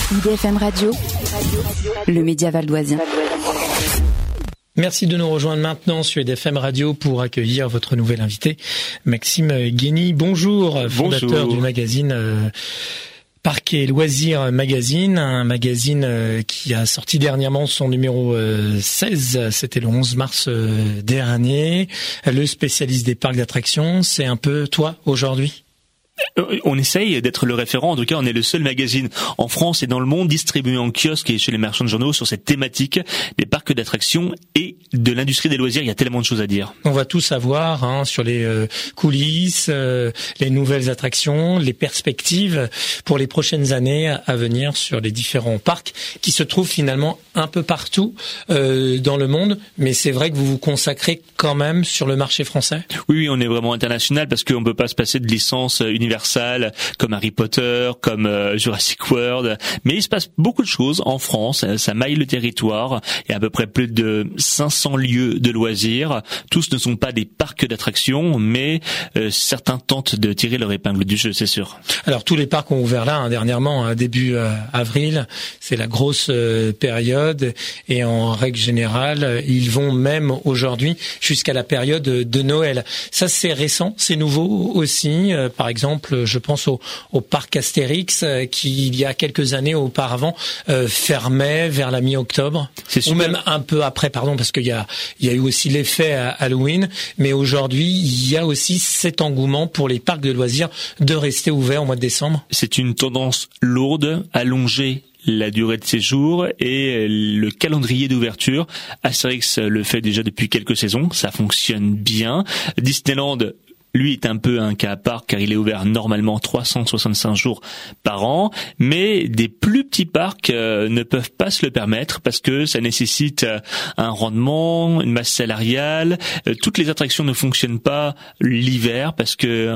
IDFM Radio, le média valdoisien. Merci de nous rejoindre maintenant sur IDFM Radio pour accueillir votre nouvel invité, Maxime Guény. Bonjour, fondateur du magazine Parcs et Loisirs Magazine, un magazine qui a sorti dernièrement son numéro 16, c'était le 11 mars dernier. Le spécialiste des parcs d'attractions, c'est un peu toi aujourd'hui ? On essaye d'être le référent, en tout cas on est le seul magazine en France et dans le monde distribué en kiosque et chez les marchands de journaux sur cette thématique des parcs d'attractions et de l'industrie des loisirs. Il y a tellement de choses à dire. On va tout savoir sur les coulisses, les nouvelles attractions, les perspectives pour les prochaines années à venir sur les différents parcs qui se trouvent finalement un peu partout dans le monde. Mais c'est vrai que vous vous consacrez quand même sur le marché français. Oui, on est vraiment international parce qu'on peut pas se passer de licence Universal, comme Harry Potter, comme Jurassic World, mais il se passe beaucoup de choses en France, ça maille le territoire, il y a à peu près plus de 500 lieux de loisirs, tous ne sont pas des parcs d'attractions, mais certains tentent de tirer leur épingle du jeu, c'est sûr. Alors tous les parcs ont ouvert là, dernièrement, début avril, c'est la grosse période, et en règle générale, ils vont même aujourd'hui jusqu'à la période de Noël. Ça c'est récent, c'est nouveau aussi, par exemple, je pense au parc Astérix qui, il y a quelques années auparavant, fermait vers la mi-octobre, ou même un peu après, parce qu'il y a eu aussi l'effet Halloween, mais aujourd'hui, il y a aussi cet engouement pour les parcs de loisirs de rester ouverts au mois de décembre. C'est une tendance lourde, allongée, la durée de séjour et le calendrier d'ouverture. Astérix le fait déjà depuis quelques saisons, ça fonctionne bien. Disneyland, lui, est un peu un cas à part car il est ouvert normalement 365 jours par an, mais des plus petits parcs ne peuvent pas se le permettre parce que ça nécessite un rendement, une masse salariale. Toutes les attractions ne fonctionnent pas l'hiver parce que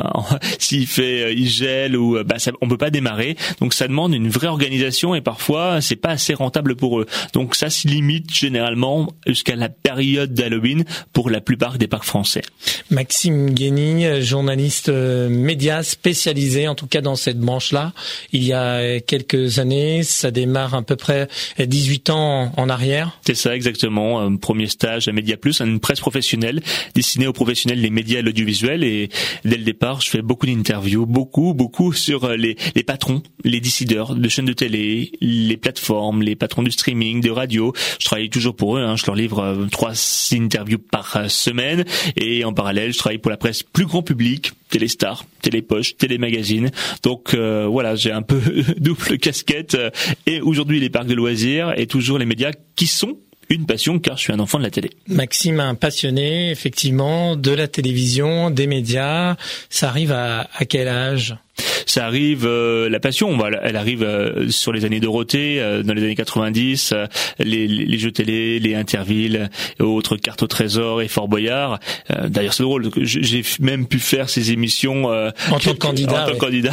il gèle ou on peut pas démarrer. Donc ça demande une vraie organisation et parfois c'est pas assez rentable pour eux. Donc ça se limite généralement jusqu'à la période d'Halloween pour la plupart des parcs français. Maxime Guény, journaliste média spécialisé en tout cas dans cette branche-là. Il y a quelques années, ça démarre à peu près 18 ans en arrière. C'est ça exactement, premier stage à Média Plus, une presse professionnelle destinée aux professionnels des médias et l'audiovisuel, et dès le départ, je fais beaucoup d'interviews, beaucoup sur les patrons, les décideurs de chaînes de télé, les plateformes, les patrons du streaming, de radio. Je travaille toujours pour eux, je leur livre 3 interviews par semaine, et en parallèle, je travaille pour la presse plus grand public, Téléstar, Télépoche, Télémagazine. Donc voilà, j'ai un peu double casquette, et aujourd'hui les parcs de loisirs et toujours les médias qui sont une passion car je suis un enfant de la télé. Maxime, un passionné effectivement de la télévision, des médias, ça arrive à quel âge ? Ça arrive, la passion, elle arrive sur les années Dorothée, dans les années 90, les jeux télé, les Interville, autres Cartes au trésor et Fort Boyard. D'ailleurs, c'est drôle, j'ai même pu faire ces émissions en tant que candidat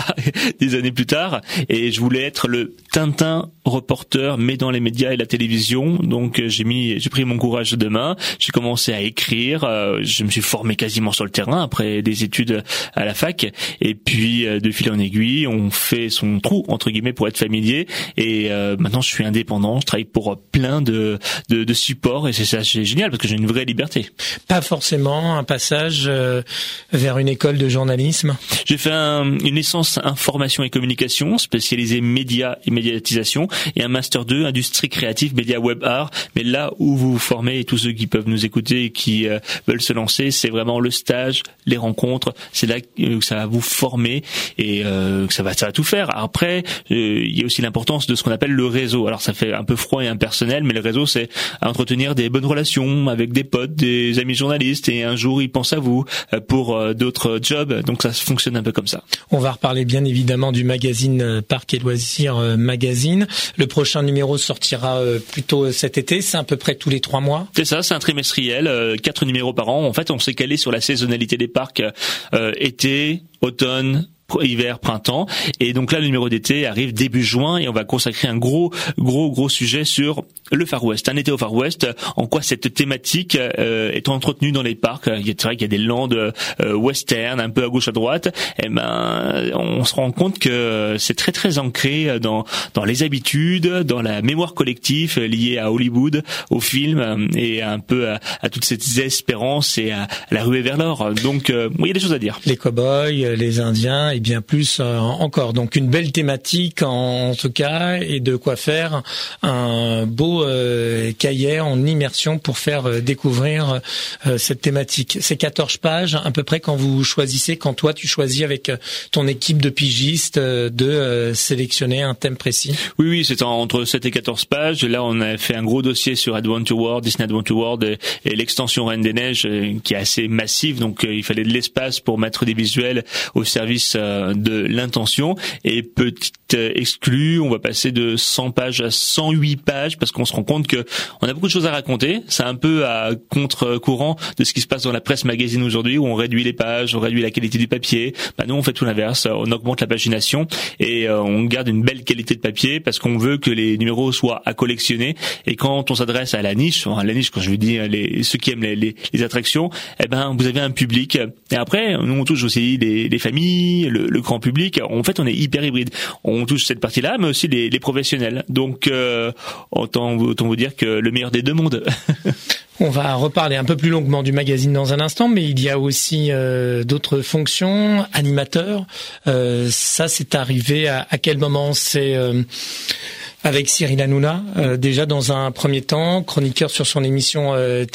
des années plus tard. Et je voulais être le Tintin reporter, mais dans les médias et la télévision. Donc j'ai pris mon courage de main. J'ai commencé à écrire. Je me suis formé quasiment sur le terrain après des études à la fac. Et puis de fil en aiguille, on fait son trou entre guillemets pour être familier. Et maintenant, je suis indépendant. Je travaille pour plein de supports et c'est génial parce que j'ai une vraie liberté. Pas forcément un passage vers une école de journalisme. J'ai fait une licence information et communication spécialisée médias et médiatisation et un master 2 industrie créative média web art. Mais là où vous vous formez et tous ceux qui peuvent nous écouter et qui veulent se lancer, c'est vraiment le stage, les rencontres. C'est là que ça va vous former et que ça va tout faire. Après, il y a aussi l'importance de ce qu'on appelle le réseau. Alors ça fait un peu froid et impersonnel, mais le réseau, c'est à entretenir des bonnes relations avec des potes, des amis journalistes, et un jour ils pensent à vous pour d'autres jobs. Donc ça fonctionne un peu comme ça. On va reparler bien évidemment du magazine Parcs et Loisirs Magazine. Le prochain numéro sortira plutôt cet été. C'est à peu près tous les 3 mois. C'est ça, c'est un trimestriel, 4 numéros par an. En fait, on s'est calé sur la saisonnalité des parcs, été, automne, hiver, printemps. Et donc là, le numéro d'été arrive début juin et on va consacrer un gros sujet sur le Far West. Un été au Far West, en quoi cette thématique est entretenue dans les parcs. C'est vrai qu'il y a des landes western, un peu à gauche à droite. Et on se rend compte que c'est très très ancré dans les habitudes, dans la mémoire collective liée à Hollywood, au film et un peu à toutes ces espérances et à la ruée vers l'or. Donc il y a des choses à dire. Les cow-boys, les Indiens et bien plus encore. Donc une belle thématique en tout cas et de quoi faire un beau cahier en immersion pour faire découvrir cette thématique. C'est 14 pages à peu près quand toi tu choisis avec ton équipe de pigistes de sélectionner un thème précis. Oui, c'est entre 7 et 14 pages. Là, on a fait un gros dossier sur Adventure World, Disney Adventure World et l'extension Reine des Neiges qui est assez massive. Donc, il fallait de l'espace pour mettre des visuels au service de l'intention. Et petite exclue, on va passer de 100 pages à 108 pages parce qu'on se rend compte que on a beaucoup de choses à raconter. C'est un peu à contre-courant de ce qui se passe dans la presse magazine aujourd'hui où on réduit les pages, on réduit la qualité du papier. Nous, on fait tout l'inverse. On augmente la pagination et on garde une belle qualité de papier parce qu'on veut que les numéros soient à collectionner. Et quand on s'adresse à la niche quand je veux dire ceux qui aiment les attractions, vous avez un public. Et après, nous on touche aussi les familles, le grand public. En fait, on est hyper hybride. On touche cette partie-là, mais aussi les professionnels. Donc, autant vous dire que le meilleur des deux mondes. On va reparler un peu plus longuement du magazine dans un instant, mais il y a aussi d'autres fonctions, animateurs. Ça, c'est arrivé à quel moment? C'est avec Cyril Hanouna, déjà dans un premier temps, chroniqueur sur son émission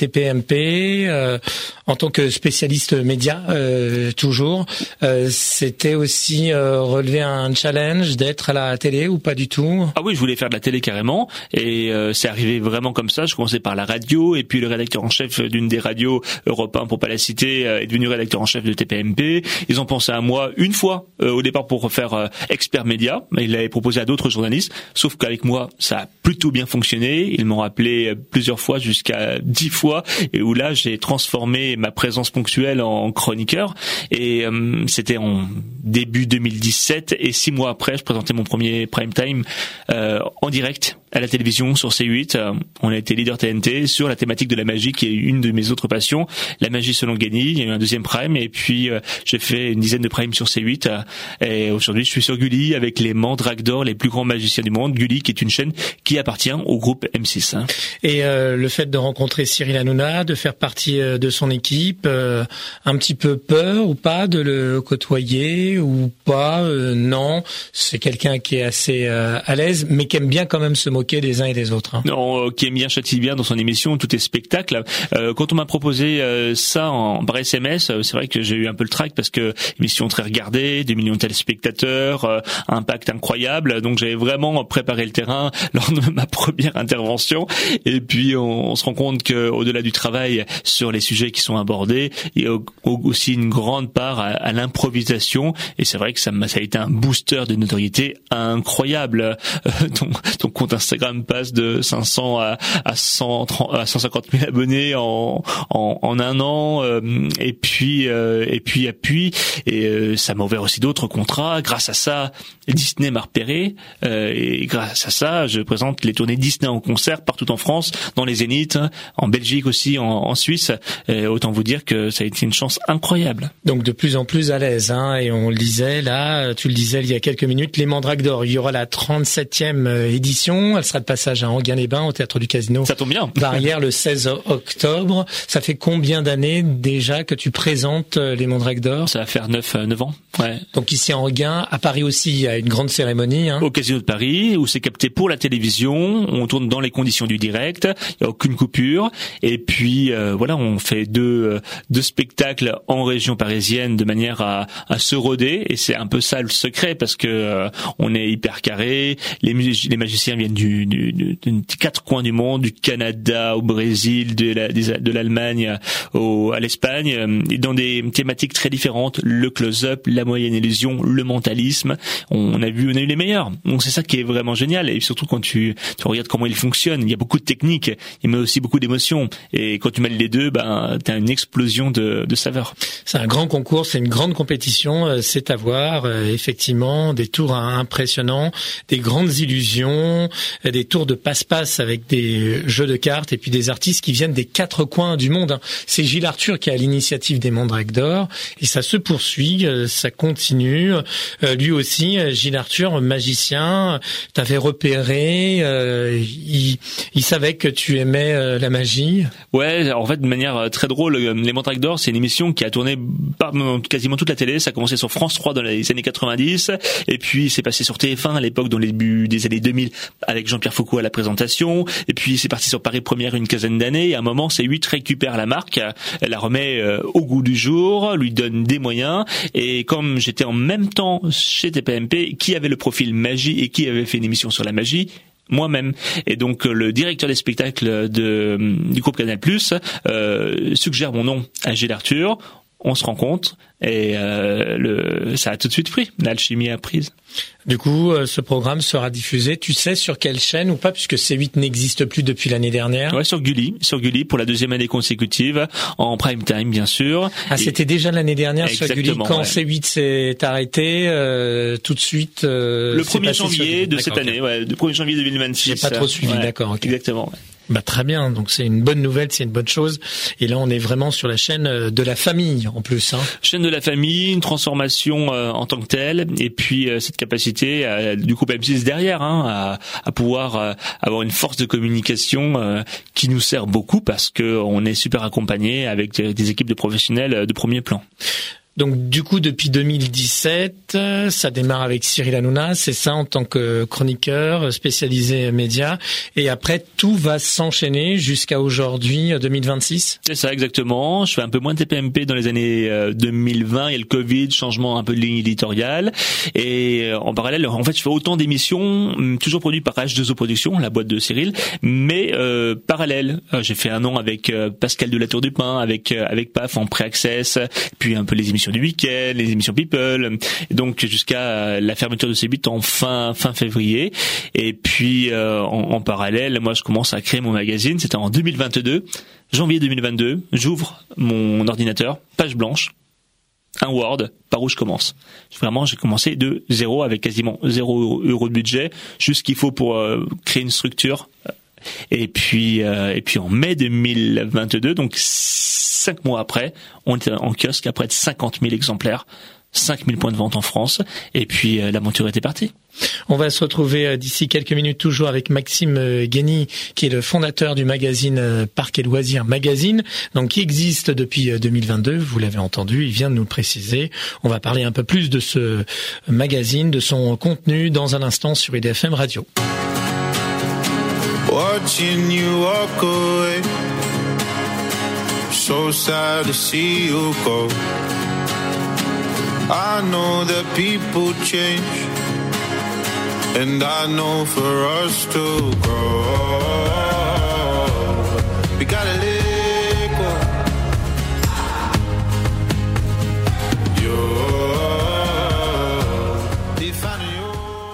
TPMP, en tant que spécialiste média, toujours. C'était aussi relever un challenge d'être à la télé ou pas du tout? Ah oui, je voulais faire de la télé carrément, et c'est arrivé vraiment comme ça. Je commençais par la radio, et puis le rédacteur en chef d'une des radios Europe 1, pour pas la citer, est devenu rédacteur en chef de TPMP. Ils ont pensé à moi une fois au départ pour faire expert média, mais ils l'avaient proposé à d'autres journalistes, sauf qu'avec moi, ça a plutôt bien fonctionné. Ils m'ont rappelé plusieurs fois, jusqu'à 10 fois, et où là, j'ai transformé ma présence ponctuelle en chroniqueur. Et c'était en début 2017, et 6 mois après, je présentais mon premier prime time en direct à la télévision sur C8. On a été leader TNT sur la thématique de la magie, qui est une de mes autres passions, la magie selon Gagny. Il y a eu un deuxième prime, et puis j'ai fait une dizaine de primes sur C8. Et aujourd'hui, je suis sur Gulli avec les mandrakes d'or, les plus grands magiciens du monde. Gulli, qui est une chaîne qui appartient au groupe M6. Et le fait de rencontrer Cyril Hanouna, de faire partie de son équipe, un petit peu peur ou pas de le côtoyer ou pas? Non, c'est quelqu'un qui est assez à l'aise, mais qui aime bien quand même se moquer des uns et des autres. Non, qui aime bien, châtie bien dans son émission, tout est spectacle. Quand on m'a proposé ça par SMS, c'est vrai que j'ai eu un peu le trac parce que émission très regardée, 2 millions de téléspectateurs, impact incroyable. Donc j'avais vraiment préparé le terrain lors de ma première intervention. Et puis on se rend compte que au-delà du travail sur les sujets qui sont abordés, il y a aussi une grande part à l'improvisation. Et c'est vrai que ça a été un booster de notoriété incroyable. Ton compte Instagram passe de 500 à 150 000 abonnés en un an. Et puis ça m'a ouvert aussi d'autres contrats. Grâce à ça, Disney m'a repéré. Et grâce à ça, je présente les tournées Disney en concert partout en France, dans les Zéniths, en Belgique aussi, en Suisse. Et autant vous dire que ça a été une chance incroyable. Donc de plus en plus à l'aise, et on le disait là, tu le disais il y a quelques minutes, les Mandrakes d'or. Il y aura la 37e édition. Elle sera de passage à Enghien-les-Bains au Théâtre du Casino. Ça tombe bien. Barrière le 16 octobre. Ça fait combien d'années déjà que tu présentes les Mandrakes d'or? Ça va faire 9 ans. Ouais. Donc ici à Enghien, à Paris aussi, il y a une grande cérémonie. Au Casino de Paris, où c'est capté pour la télévision. On tourne dans les conditions du direct. Il n'y a aucune coupure. Et puis voilà, on fait deux spectacles en région parisienne de manière à se roder. Et c'est un peu ça le secret, parce que on est hyper carré. Les magiciens viennent du des 4 coins du monde, du Canada au Brésil, de l'Allemagne à l'Espagne, et dans des thématiques très différentes, le close-up, la moyenne illusion, le mentalisme. On a eu les meilleurs. Donc c'est ça qui est vraiment génial, et surtout quand tu regardes comment il fonctionne, il y a beaucoup de techniques, il met aussi beaucoup d'émotions, et quand tu mêles les deux, t'as une explosion de saveurs. C'est un grand concours, c'est une grande compétition, c'est à voir, effectivement, des tours impressionnants, des grandes illusions, des tours de passe-passe avec des jeux de cartes, et puis des artistes qui viennent des 4 coins du monde. C'est Gilles Arthur qui a l'initiative des Mandrakes d'Or, et ça se poursuit, ça continue. Lui aussi, Gilles Arthur, magicien, t'avait repéré, il savait que tu aimais la magie. Ouais, en fait, de manière très drôle, les Mandrakes d'Or, c'est une émission qui a tourné quasiment toute la télé. Ça a commencé sur France 3 dans les années 90, et puis c'est passé sur TF1 à l'époque, dans les débuts des années 2000, avec Jean-Pierre Foucault à la présentation, et puis c'est parti sur Paris Première une quinzaine d'années, et à un moment, C8 récupère la marque, elle la remet au goût du jour, lui donne des moyens, et comme j'étais en même temps chez TPMP, qui avait le profil magie et qui avait fait une émission sur la magie? Moi-même. Et donc le directeur des spectacles du groupe Canal+, suggère mon nom à Gilles Arthur. On se rencontre, et ça a tout de suite pris. L'alchimie a prise. Du coup, ce programme sera diffusé, tu sais sur quelle chaîne ou pas, puisque C8 n'existe plus depuis l'année dernière? Ouais, sur Gulli pour la 2e année consécutive, en prime time bien sûr. Ah, c'était déjà l'année dernière sur Gulli, quand ouais. C8 s'est arrêté, tout de suite... le 1er janvier de cette année, ouais, le 1er janvier 2026. J'ai pas trop suivi, ouais, d'accord. Okay. Exactement. Ouais. Très bien, donc c'est une bonne nouvelle, c'est une bonne chose. Et là, on est vraiment sur la chaîne de la famille, en plus. Chaîne de la famille, une transformation en tant que telle, et puis cette capacité du groupe M6 derrière, à pouvoir avoir une force de communication qui nous sert beaucoup, parce que on est super accompagné avec des équipes de professionnels de premier plan. Donc du coup, depuis 2017, ça démarre avec Cyril Hanouna, c'est ça, en tant que chroniqueur spécialisé médias, et après tout va s'enchaîner jusqu'à aujourd'hui, 2026. C'est ça, exactement. Je fais un peu moins de TPMP dans les années 2020, il y a le Covid, changement un peu de ligne éditoriale, et en parallèle, en fait, je fais autant d'émissions, toujours produites par H2O Productions, la boîte de Cyril, mais parallèle. J'ai fait un an avec Pascal de la Tour du Pin, avec PAF en pré-access, puis un peu les émissions du week-end, les émissions People, et donc jusqu'à la fermeture de C8 en fin février. Et puis en parallèle, moi je commence à créer mon magazine. C'était en 2022, janvier 2022. J'ouvre mon ordinateur, page blanche, un Word, par où je commence. Vraiment, j'ai commencé de zéro, avec quasiment 0 € de budget, juste ce qu'il faut pour créer une structure. Et puis en mai 2022, donc 5 mois après, on était en kiosque à près de 50 000 exemplaires, 5 000 points de vente en France, et puis l'aventure était partie. On va se retrouver d'ici quelques minutes toujours avec Maxime Guény, qui est le fondateur du magazine Parc et Loisirs Magazine, donc qui existe depuis 2022, vous l'avez entendu, il vient de nous le préciser. On va parler un peu plus de ce magazine, de son contenu dans un instant sur IDFM Radio. Watching you walk away, so sad to see you go. I know that people change, and I know for us to grow, we gotta let go. You're defining your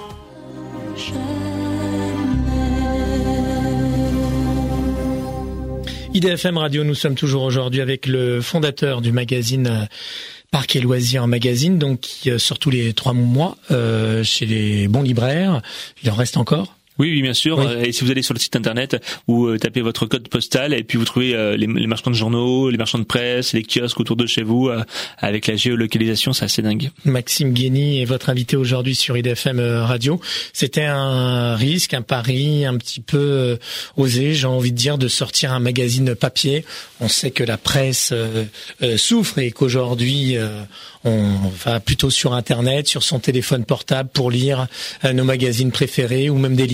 IDFM Radio, nous sommes toujours aujourd'hui avec le fondateur du magazine Parc et Loisirs Magazine, donc qui sort tous les 3 mois chez les bons libraires. Il en reste encore ? Oui, bien sûr. Oui. Et si vous allez sur le site internet, vous tapez votre code postal et puis vous trouvez les marchands de journaux, les marchands de presse, les kiosques autour de chez vous. Avec la géolocalisation, c'est assez dingue. Maxime Guény est votre invité aujourd'hui sur IDFM Radio. C'était un risque, un pari un petit peu osé, j'ai envie de dire, de sortir un magazine papier. On sait que la presse souffre et qu'aujourd'hui on va plutôt sur Internet, sur son téléphone portable pour lire nos magazines préférés ou même des livres.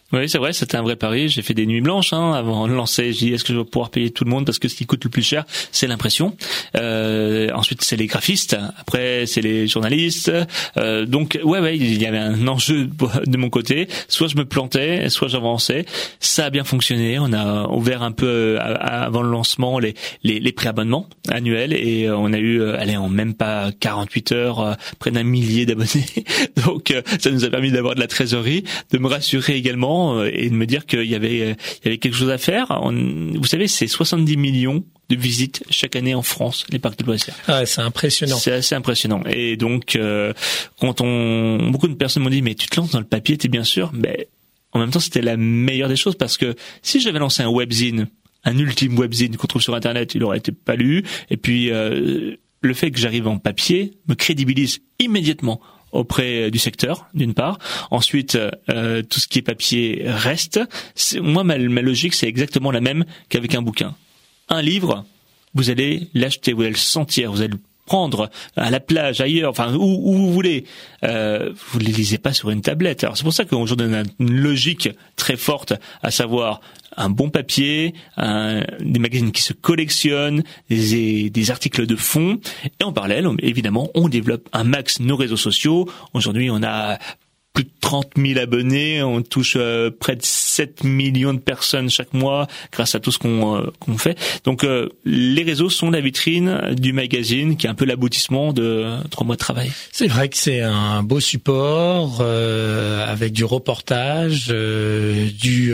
Oui, c'est vrai, c'était un vrai pari. J'ai fait des nuits blanches avant de lancer. J'ai dit, est-ce que je vais pouvoir payer tout le monde, parce que ce qui coûte le plus cher, c'est l'impression. Ensuite, c'est les graphistes. Après, c'est les journalistes. Donc, ouais, il y avait un enjeu de mon côté. Soit je me plantais, soit j'avançais. Ça a bien fonctionné. On a ouvert un peu avant le lancement les préabonnements annuels, et on a eu, en même pas 48 heures, près d'1 millier d'abonnés. Donc, ça nous a permis d'avoir de la trésorerie, de me rassurer également, et de me dire qu'il y avait quelque chose à faire. Vous savez, c'est 70 millions de visites chaque année en France, les parcs de loisirs. Ah, c'est impressionnant. C'est assez impressionnant. Et donc, beaucoup de personnes m'ont dit, mais tu te lances dans le papier, t'es bien sûr? Mais en même temps, c'était la meilleure des choses, parce que si j'avais lancé un webzine, un ultime webzine qu'on trouve sur Internet, il aurait été pas lu. Et puis, le fait que j'arrive en papier me crédibilise immédiatement auprès du secteur, d'une part. Ensuite, tout ce qui est papier reste. Moi, ma logique, c'est exactement la même qu'avec un bouquin. Un livre, vous allez l'acheter, vous allez le sentir, vous allez le prendre à la plage, ailleurs, enfin où vous voulez. Vous les lisez pas sur une tablette. Alors c'est pour ça qu'aujourd'hui on a une logique très forte, à savoir un bon papier, des magazines qui se collectionnent, des articles de fond. Et en parallèle, évidemment, on développe un max nos réseaux sociaux. Aujourd'hui, on a plus de 30 000 abonnés, on touche près de 7 millions de personnes chaque mois grâce à tout ce qu'on fait. Donc les réseaux sont la vitrine du magazine, qui est un peu l'aboutissement de 3 mois de travail. C'est vrai que c'est un beau support avec du reportage, du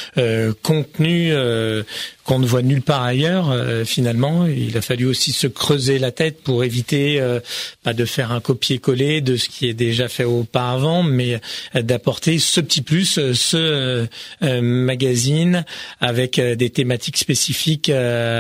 contenu qu'on ne voit nulle part ailleurs. Finalement, il a fallu aussi se creuser la tête pour éviter pas de faire un copier-coller de ce qui est déjà fait auparavant, mais d'apporter ce petit plus, ce magazine avec des thématiques spécifiques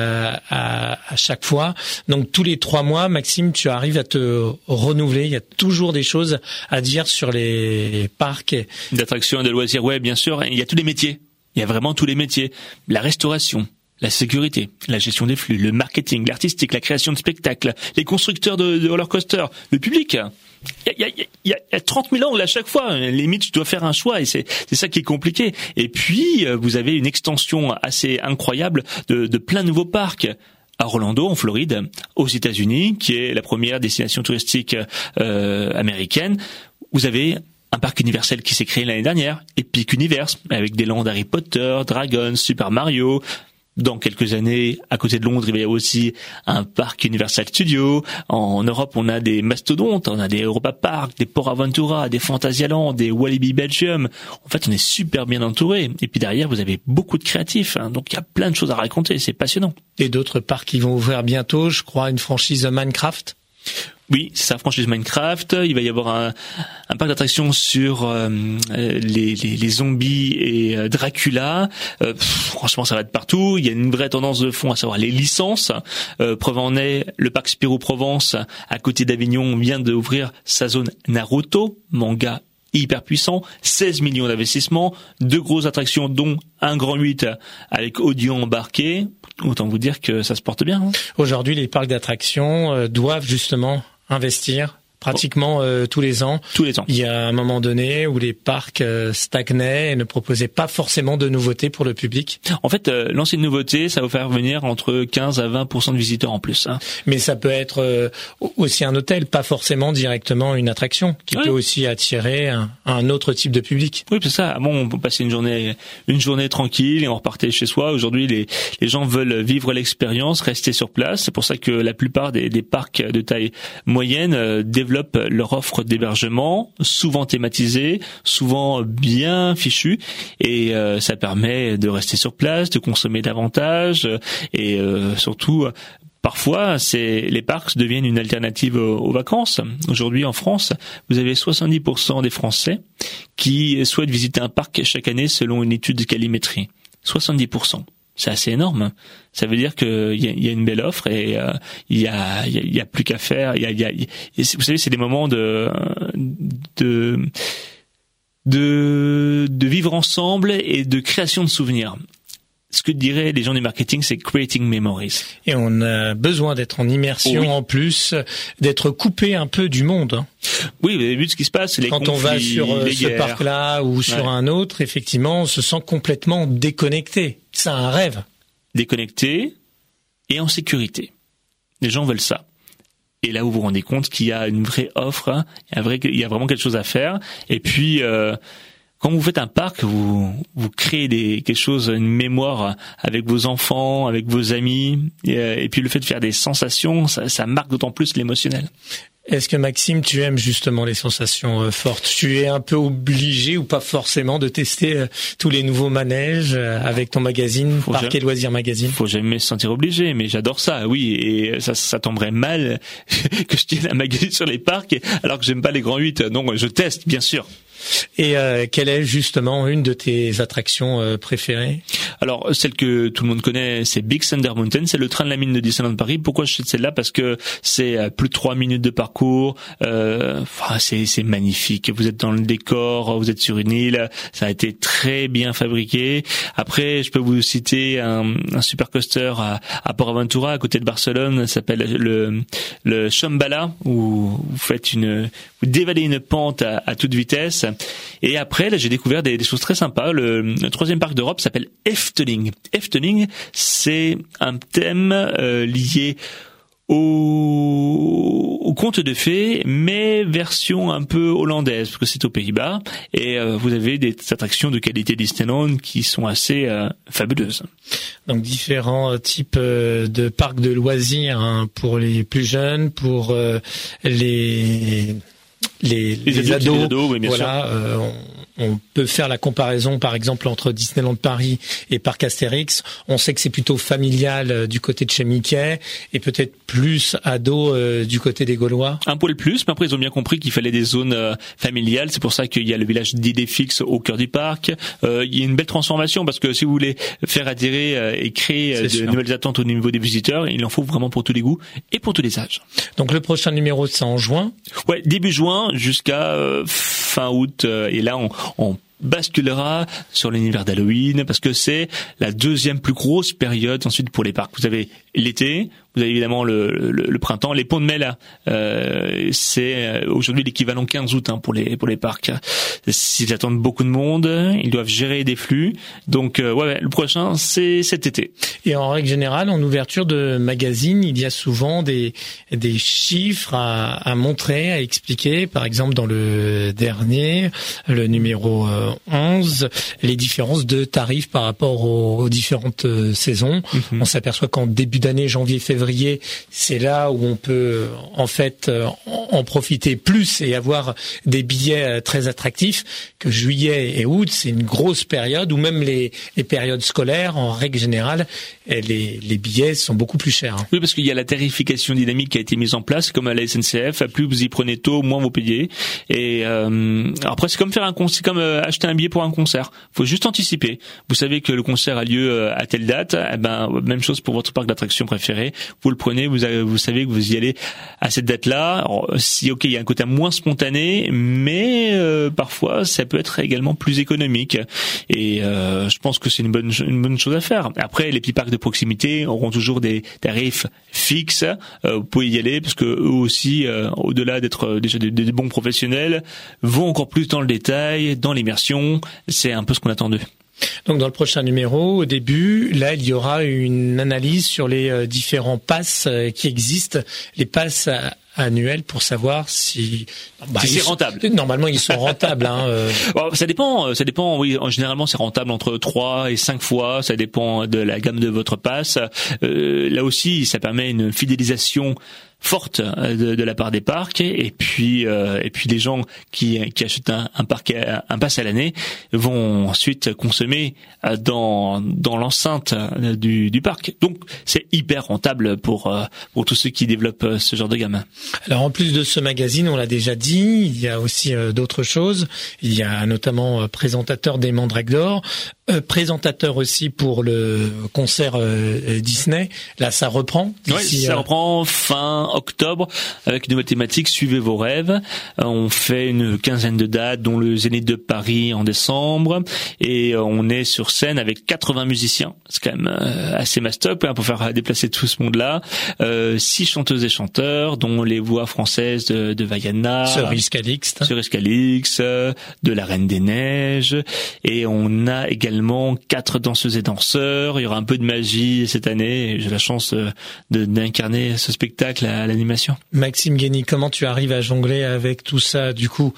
à chaque fois. Donc tous les 3 mois, Maxime, tu arrives à te renouveler. Il y a toujours des choses à dire sur les parcs d'attractions et de loisirs. Ouais, bien sûr. Il y a tous les métiers. Il y a vraiment tous les métiers. La restauration, la sécurité, la gestion des flux, le marketing, l'artistique, la création de spectacles, les constructeurs de roller coaster, le public. Il y a 30 000 angles à chaque fois. Limite, tu dois faire un choix, et c'est ça qui est compliqué. Et puis, vous avez une extension assez incroyable de plein de nouveaux parcs. À Orlando, en Floride, aux États-Unis, qui est la première destination touristique américaine, vous avez un parc Universal qui s'est créé l'année dernière, Epic Universe, avec des landes Harry Potter, Dragons, Super Mario. Dans quelques années, à côté de Londres, il va y avoir aussi un parc Universal Studios. En Europe, on a des mastodontes, on a des Europa Park, des Port Aventura, des Phantasialand, des Walibi Belgium. En fait, on est super bien entouré. Et puis derrière, vous avez beaucoup de créatifs. Donc, il y a plein de choses à raconter. C'est passionnant. Et d'autres parcs qui vont ouvrir bientôt, je crois, une franchise Minecraft. Oui, c'est ça, franchise Minecraft. Il va y avoir un parc d'attractions sur les zombies et Dracula. Franchement, ça va être partout. Il y a une vraie tendance de fond, à savoir les licences. Preuve en est, le parc Spirou Provence, à côté d'Avignon, vient d'ouvrir sa zone Naruto, manga hyper puissant, 16 millions d'investissements, 2 grosses attractions, dont un grand 8 avec audio embarqué. Autant vous dire que ça se porte bien. Aujourd'hui, les parcs d'attractions doivent justement investir pratiquement tous les ans. Tous les ans. Il y a un moment donné où les parcs stagnaient et ne proposaient pas forcément de nouveautés pour le public. En fait, lancer une nouveauté, ça va faire venir entre 15 à 20% de visiteurs en plus. Mais ça peut être aussi un hôtel, pas forcément directement une attraction, qui peut aussi attirer un autre type de public. Oui, c'est ça. Bon, on peut passer une journée tranquille et on repartait chez soi. Aujourd'hui, les gens veulent vivre l'expérience, rester sur place. C'est pour ça que la plupart des parcs de taille moyenne développent leur offre d'hébergement, souvent thématisée, souvent bien fichue, et ça permet de rester sur place, de consommer davantage, et surtout, parfois, les parcs deviennent une alternative aux vacances. Aujourd'hui, en France, vous avez 70% des Français qui souhaitent visiter un parc chaque année selon une étude de Calimétrie. 70%. C'est assez énorme. Ça veut dire qu'il y a une belle offre, et il y a plus qu'à faire. Vous savez, c'est des moments de vivre ensemble et de création de souvenirs. ce que diraient les gens du marketing, c'est creating memories. Et on a besoin d'être en immersion, en plus, d'être coupé un peu du monde. Hein. Oui, vous avez vu ce qui se passe, les quand conflits, on va sur ce parc-là ou sur un autre, effectivement, on se sent complètement déconnecté. C'est un rêve. Déconnecté et en sécurité. Les gens veulent ça. Et là où vous vous rendez compte qu'il y a une vraie offre, hein, il y a vraiment quelque chose à faire. Et puis, quand vous faites un parc, vous créez quelque chose, une mémoire avec vos enfants, avec vos amis, et puis le fait de faire des sensations, ça marque d'autant plus l'émotionnel. Est-ce que Maxime, tu aimes justement les sensations fortes? Tu es un peu obligé ou pas forcément de tester tous les nouveaux manèges avec ton magazine, Parc et Loisirs Magazine? Faut jamais se sentir obligé, mais j'adore ça, oui, et ça tomberait mal que je tienne un magazine sur les parcs alors que j'aime pas les grands 8. Non, je teste, bien sûr. Et quelle est justement une de tes attractions préférées? Alors, celle que tout le monde connaît, c'est Big Thunder Mountain, c'est le train de la mine de Disneyland Paris. Pourquoi je cite celle-là? Parce que c'est plus de 3 minutes de parcours, c'est magnifique. Vous êtes dans le décor, vous êtes sur une île, ça a été très bien fabriqué. Après, je peux vous citer un super coaster à Port Aventura, à côté de Barcelone, ça s'appelle le Shambhala, où vous dévalez une pente à toute vitesse. Et après, là, j'ai découvert des choses très sympas. Le troisième parc d'Europe s'appelle Efteling. Efteling, c'est un thème lié au conte de fées, mais version un peu hollandaise, parce que c'est aux Pays-Bas. Et vous avez des attractions de qualité Disneyland qui sont assez fabuleuses. Donc différents types de parcs de loisirs, hein, pour les plus jeunes, pour les ados, oui, bien voilà, sûr. On peut faire la comparaison, par exemple, entre Disneyland Paris et Parc Astérix. On sait que c'est plutôt familial du côté de chez Mickey et peut-être plus ado du côté des Gaulois. Un poil plus, mais après ils ont bien compris qu'il fallait des zones familiales. C'est pour ça qu'il y a le village d'Idéfix au cœur du parc. Il y a une belle transformation parce que si vous voulez faire attirer et créer de nouvelles attentes au niveau des visiteurs, il en faut vraiment pour tous les goûts et pour tous les âges. Donc le prochain numéro, c'est en juin. Ouais, début juin jusqu'à fin août. Et là, on basculera sur l'univers d'Halloween parce que c'est la deuxième plus grosse période ensuite pour les parcs. Vous avez l'été, vous avez évidemment le printemps, les ponts de mai là, c'est aujourd'hui l'équivalent 15 août, hein, pour les parcs. S'ils attendent beaucoup de monde, ils doivent gérer des flux. Donc le prochain c'est cet été. Et en règle générale, en ouverture de magazine, il y a souvent des chiffres à montrer, à expliquer. Par exemple, dans le dernier, le numéro 11, les différences de tarifs par rapport aux différentes saisons. On s'aperçoit qu'en début d'année, janvier-février, c'est là où on peut en fait en profiter plus et avoir des billets très attractifs, que juillet et août, c'est une grosse période, ou même les périodes scolaires, en règle générale, les billets sont beaucoup plus chers. Oui, parce qu'il y a la tarification dynamique qui a été mise en place, comme à la SNCF. Plus vous y prenez tôt, moins vous payez. Et après, c'est comme acheter un billet pour un concert. Faut juste anticiper. Vous savez que le concert a lieu à telle date. Eh ben, même chose pour votre parc d'attractions préféré. Vous le prenez, vous savez que vous y allez à cette date-là. Alors, il y a un côté moins spontané, mais parfois ça peut être également plus économique. Et je pense que c'est une bonne chose à faire. Après, les petits parcs de proximité auront toujours des tarifs fixes. Vous pouvez y aller parce que eux aussi, au-delà d'être déjà des bons professionnels, vont encore plus dans le détail, dans l'immersion. C'est un peu ce qu'on attend d'eux. Donc dans le prochain numéro, au début, là, il y aura une analyse sur les différents passes qui existent, les passes annuels, pour savoir si c'est rentable. Normalement, ils sont rentables. Bon, ça dépend. Oui, généralement, c'est rentable entre 3 et 5 fois. Ça dépend de la gamme de votre passe. Là aussi, ça permet une fidélisation forte de la part des parcs, et puis les gens qui achètent un pass à l'année vont ensuite consommer dans l'enceinte du parc. Donc c'est hyper rentable pour tous ceux qui développent ce genre de gamme. Alors en plus de ce magazine, on l'a déjà dit, il y a aussi d'autres choses. Il y a notamment présentateur des Mandrakes d'Or, présentateur aussi pour le concert Disney. Là, ça reprend. Oui, ça reprend fin octobre avec une nouvelle thématique, suivez vos rêves. On fait une quinzaine de dates, dont le Zénith de Paris en décembre, et on est sur scène avec 80 musiciens. C'est quand même assez mastoc pour faire déplacer tout ce monde-là. 6 chanteuses et chanteurs, dont les voix françaises de Vaiana, Cerise Calixte, de la Reine des Neiges, et on a également 4 danseuses et danseurs. Il y aura un peu de magie cette année, et j'ai la chance d'incarner ce spectacle à l'animation. Maxime Guény, comment tu arrives à jongler avec tout ça? Du coup,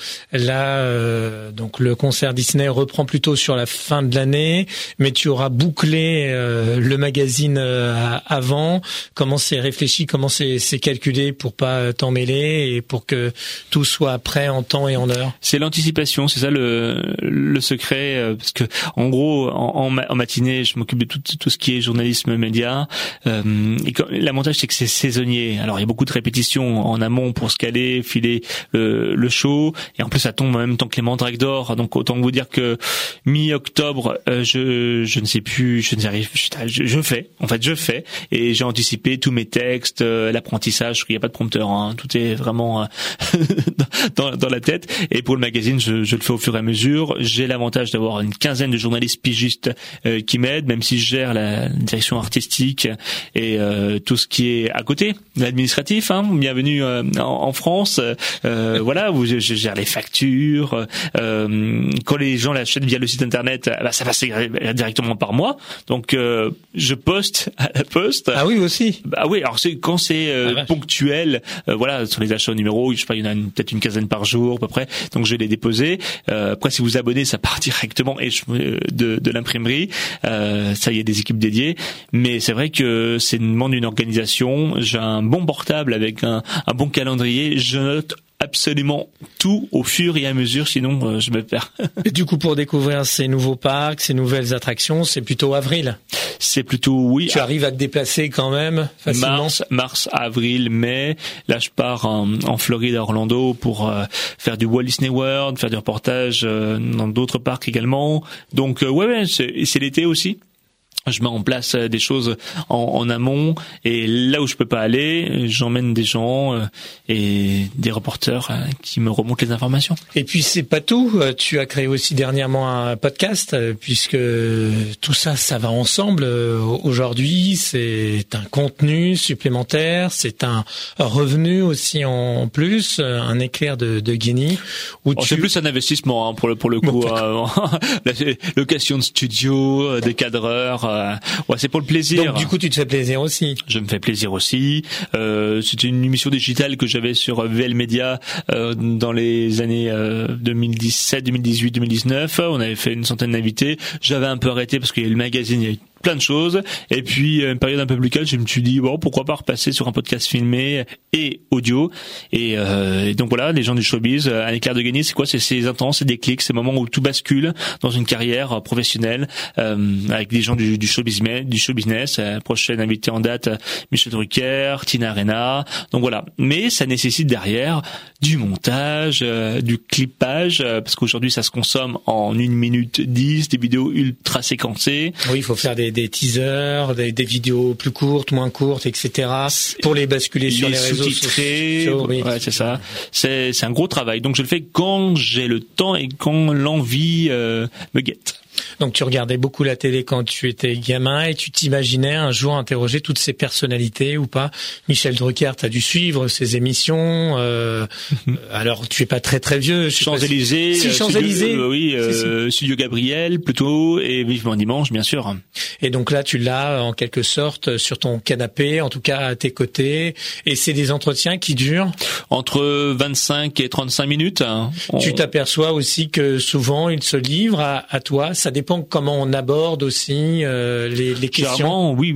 là, donc le concert Disney reprend plutôt sur la fin de l'année, mais tu auras bouclé le magazine avant. Comment c'est réfléchi, comment c'est calculé pour pas t'en mêler et pour que tout soit prêt en temps et en heure? C'est l'anticipation, c'est ça le secret, parce que en gros, en matinée, je m'occupe de tout ce qui est journalisme média. Et l'avantage, c'est que c'est saisonnier. Alors, il y a beaucoup de répétitions en amont pour se caler, filer le show, et en plus, ça tombe en même temps que les mandrakes d'or. Donc, autant vous dire que mi-octobre, je ne sais plus, je fais, et j'ai anticipé tous mes textes, l'apprentissage. Il n'y a pas de prompteur, hein, tout est vraiment dans la tête. Et pour le magazine, je le fais au fur et à mesure. J'ai l'avantage d'avoir une quinzaine de journalistes pigistes qui m'aident, même si je gère la direction artistique et tout ce qui est à côté, l'administratif. Hein, bienvenue en France. Voilà, où je gère les factures. Quand les gens l'achètent via le site internet, ça passe directement par moi. Donc je poste à la poste. Ah oui, aussi. Ah oui, alors quand c'est ponctuel, voilà, sur les achats au numéro, je sais pas, il y en a peut-être une quinzaine par jour à peu près. Donc je vais les déposer. Après, si vous abonnez, ça part directement de l'imprimerie. Ça, il y a des équipes dédiées. Mais c'est vrai que c'est demande une organisation. J'ai un bon portable avec un bon calendrier. Je note absolument tout au fur et à mesure, sinon je me perds. Et du coup, pour découvrir ces nouveaux parcs, ces nouvelles attractions, c'est plutôt avril. C'est plutôt, oui. Tu arrives à te déplacer quand même facilement. Mars, avril, mai. Là, je pars en Floride, à Orlando, pour faire du Walt Disney World, faire du reportage dans d'autres parcs également. Donc, ouais, c'est l'été aussi. Je mets en place des choses en amont, et là où je peux pas aller, j'emmène des gens et des reporters qui me remontent les informations. Et puis c'est pas tout, tu as créé aussi dernièrement un podcast, puisque tout ça va ensemble. Aujourd'hui, c'est un contenu supplémentaire, c'est un revenu aussi en plus, un éclair de Guény. C'est plus un investissement, hein, pour le coup. La location de studio, des cadreurs. Ouais, c'est pour le plaisir. Donc du coup, tu te fais plaisir aussi. Je me fais plaisir aussi. C'était une émission digitale que j'avais sur VL Media dans les années 2017, 2018, 2019. On avait fait une centaine d'invités. J'avais un peu arrêté parce qu'il y a eu le magazine, il y a eu plein de choses, et puis une période un peu plus calme, je me suis dit bon, pourquoi pas repasser sur un podcast filmé et audio, et donc voilà, les gens du showbiz, un éclair de Guény, c'est quoi? C'est ces intenses, c'est des clics, ces moments où tout bascule dans une carrière professionnelle, avec des gens du show business, prochaine invitée en date, Michel Drucker, Tina Arena, donc voilà. Mais ça nécessite derrière du montage, du clippage, parce qu'aujourd'hui ça se consomme en 1 minute 10, des vidéos ultra séquencées. Oui, il faut faire des teasers, des vidéos plus courtes, moins courtes, etc. pour les basculer sur les réseaux sociaux. Oui. Ouais, c'est ça. C'est un gros travail. Donc je le fais quand j'ai le temps et quand l'envie me guette. Donc tu regardais beaucoup la télé quand tu étais gamin, et tu t'imaginais un jour interroger toutes ces personnalités ou pas? Michel Drucker, t'as dû suivre ses émissions. Alors tu es pas très très vieux. Champs-Élysées. Si, Champs-Élysées. Oui, Studio Gabriel plutôt, et Vivement Dimanche, bien sûr. Et donc là, tu l'as en quelque sorte sur ton canapé, en tout cas à tes côtés. Et c'est des entretiens qui durent entre 25 et 35 minutes. Tu t'aperçois aussi que souvent il se livre à toi. Ça dépend comment on aborde aussi les questions. Clairement, oui,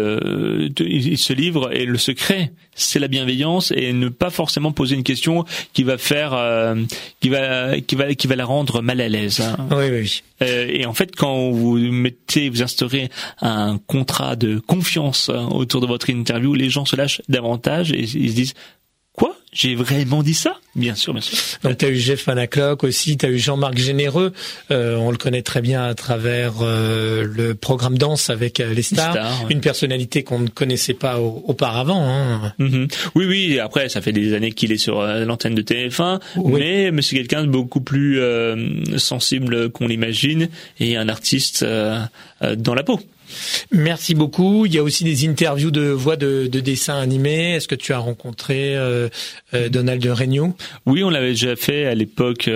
il se livre, et le secret, c'est la bienveillance, et ne pas forcément poser une question qui va faire, qui va la rendre mal à l'aise. Hein. Oui. Et en fait, quand vous instaurez un contrat de confiance autour de votre interview, les gens se lâchent davantage et ils se disent: quoi? J'ai vraiment dit ça? Bien sûr, bien sûr. Donc t'as eu Jeff Van Aclock aussi, t'as eu Jean-Marc Généreux, on le connaît très bien à travers le programme Danse avec les stars, ouais. Une personnalité qu'on ne connaissait pas auparavant. Hein. Mm-hmm. Oui, après ça fait des années qu'il est sur l'antenne de TF1, oui. mais c'est quelqu'un de beaucoup plus sensible qu'on l'imagine et un artiste dans la peau. Merci beaucoup. Il y a aussi des interviews de voix de dessins animés. Est-ce que tu as rencontré Donald Regnault? Oui, on l'avait déjà fait à l'époque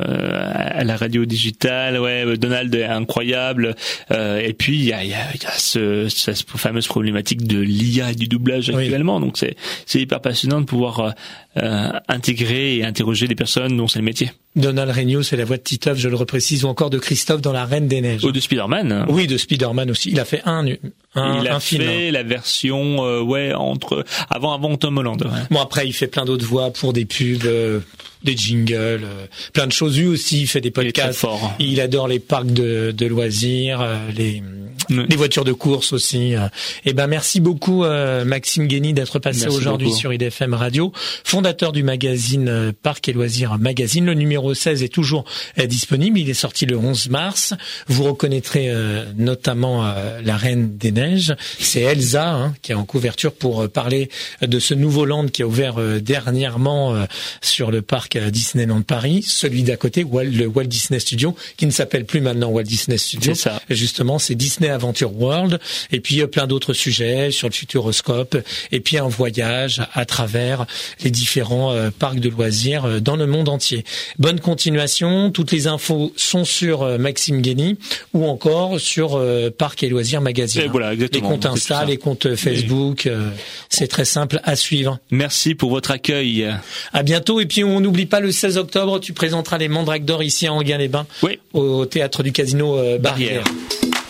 à la radio digitale. Ouais, Donald est incroyable. Et puis il y a cette fameuse problématique de l'IA et du doublage actuellement. Oui. Donc c'est hyper passionnant de pouvoir intégrer et interroger des personnes dont c'est le métier. Donald Regnault, c'est la voix de Titeuf, je le reprécise, ou encore de Christophe dans La Reine des Neiges. Ou de Spider-Man. Oui, de Spider-Man aussi. Il a fait un film. Il a fait la version entre avant Tom Holland. Ouais. Bon, après il fait plein d'autres voix pour des pubs, des jingles, plein de choses. Lui aussi, il fait des podcasts. Il est très fort. Il adore les parcs de loisirs, les voitures de course aussi. Et ben merci beaucoup Maxime Guény d'être passé aujourd'hui beaucoup. Sur IDFM Radio, fondateur du magazine Parcs et Loisirs Magazine. Le numéro 16 est toujours disponible. Il est sorti le 11 mars. Vous reconnaîtrez notamment la Reine des Neiges. C'est Elsa qui est en couverture pour parler de ce nouveau land qui a ouvert dernièrement sur le parc Disneyland Paris, celui d'à côté, le Walt Disney Studio, qui ne s'appelle plus maintenant Walt Disney Studio. C'est ça. Justement, c'est Disney Adventure World. Et puis plein d'autres sujets sur le Futuroscope. Et puis un voyage à travers les différents parcs de loisirs dans le monde entier. Bonne continuation. Toutes les infos sont sur Maxime Guény ou encore sur Parcs et Loisirs Magazine. Et voilà, exactement. Les comptes Insta, les comptes Facebook, c'est très simple à suivre. Merci pour votre accueil. À bientôt. Et puis on n'oublie pas, le 16 octobre, tu présenteras les Mandrakes d'Or ici à Enghien-les-Bains, oui. Au théâtre du Casino Barrière.